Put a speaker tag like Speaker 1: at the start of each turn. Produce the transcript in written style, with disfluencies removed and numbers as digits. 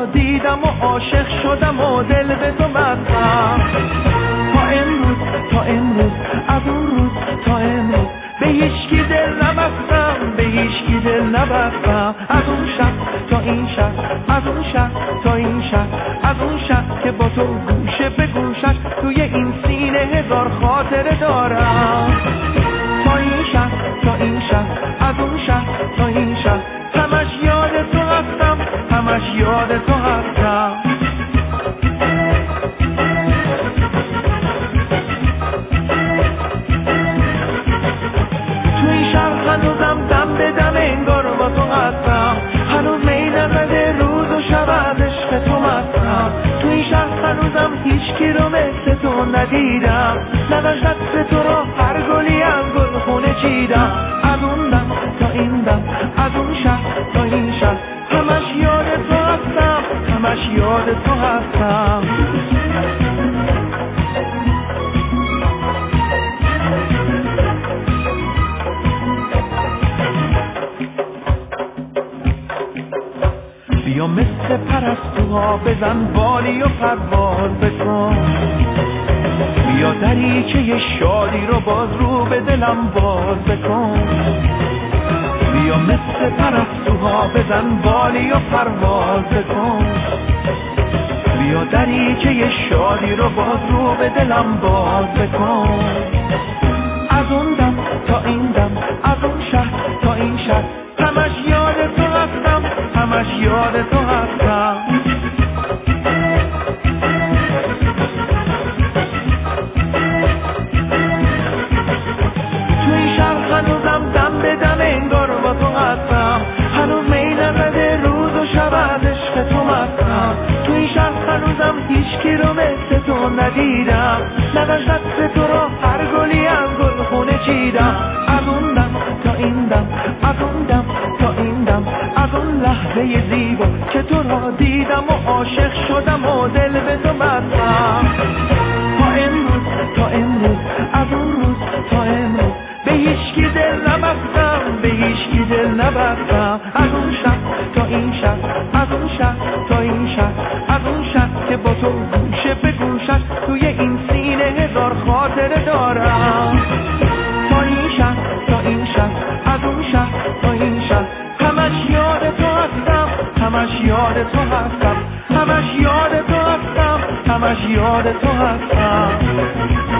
Speaker 1: را دیدم و عاشق شدم و دل به تو بستم. تا امروز از اون روز تا امروز به هیچکی دل نبستم، به هیچکی دل نبستم. از اون شب تا این شب، از اون شب تا این شب، از اون شب که با تو گوشه به گوشش توی این سینه هزار خاطره دارم. تا این شب تا این شب، از اون شب تا این شب، همش یاد تو هستم، همش یاد تو هستم. هنوزم دم به دم انگار با تو هستم، هنوز می نزده روز و شب از عشق تو مستم. تو این شهر هنوزم هیچکی رو مثل تو ندیدم، نداشت تو رو هر گلی از گل خونه چیدم. از اون دم تا این دم، از اون شهر تا این شهر، همش یاد تو هستم، همش یاد تو هستم. بیا مثل پرستوها بزن بالی و پرواز بکن، بیا دریچه شادی رو باز رو به دلم باز بکن. بیا مثل پرستوها بزن بالی و پرواز بکن، بیا دریچه شادی رو باز رو به دلم باز بکن. از اون دم تا این دم، از اون شهر تا این شهر، همش یاد تو هستم، همش یاد تو هستم. تو این شهر هنوزم دم به دم انگار با تو هستم، هنوز می نزده روز و شب از عشق تو مستم. تو این شهر هنوزم هیچکی رو مثل تو ندیدم، نداشت تو رو هر گلی از گل خونه چیدم. از اون دم تا این دم، از اون دم تا این دم، از اون لحظه زیبا که تو را دیدم و عاشق شدم و دل به تو بستم. تا امروز از اون روز تا امروز به هیچکی دل نبستم، به هیچکی دل نبستم. از اون شب تا این شب، از اون شب تا این شب، از اون شب که با تو گوشه به گوشش توی این سینه هزار خاطره دارم. تا این شب تا این شب، از اون شب تا این شب، همش یاد تو هستم، همش یاد تو هستم، همش یاد تو هستم، همش یاد تو هستم.